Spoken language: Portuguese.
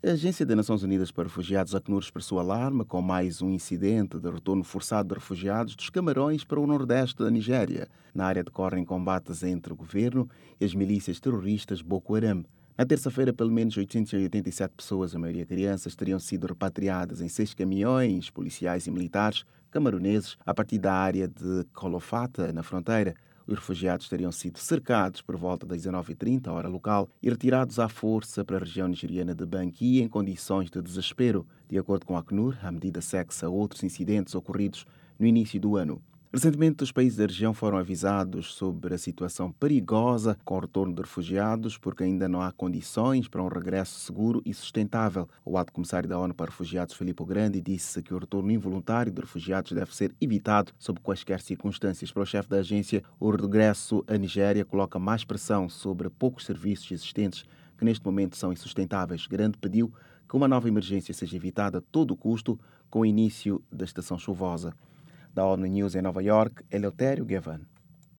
A Agência das Nações Unidas para Refugiados, Acnur, expressou alarme com mais um incidente de retorno forçado de refugiados dos Camarões para o nordeste da Nigéria. Na área decorrem combates entre o governo e as milícias terroristas Boko Haram. Na terça-feira, pelo menos 887 pessoas, a maioria crianças, teriam sido repatriadas em 6 caminhões policiais e militares camaroneses a partir da área de Kolofata, na fronteira. Os refugiados teriam sido cercados por volta das 19h30, hora local, e retirados à força para a região nigeriana de Banqui em condições de desespero. De acordo com a Acnur, a medida segue-se a outros incidentes ocorridos no início do ano. Recentemente, os países da região foram avisados sobre a situação perigosa com o retorno de refugiados, porque ainda não há condições para um regresso seguro e sustentável. O alto comissário da ONU para Refugiados, Filippo Grandi, disse que o retorno involuntário de refugiados deve ser evitado sob quaisquer circunstâncias. Para o chefe da agência, o regresso à Nigéria coloca mais pressão sobre poucos serviços existentes que neste momento são insustentáveis. Grandi pediu que uma nova emergência seja evitada a todo custo com o início da estação chuvosa. Da ONU News em Nova York, Eleutério Gavan.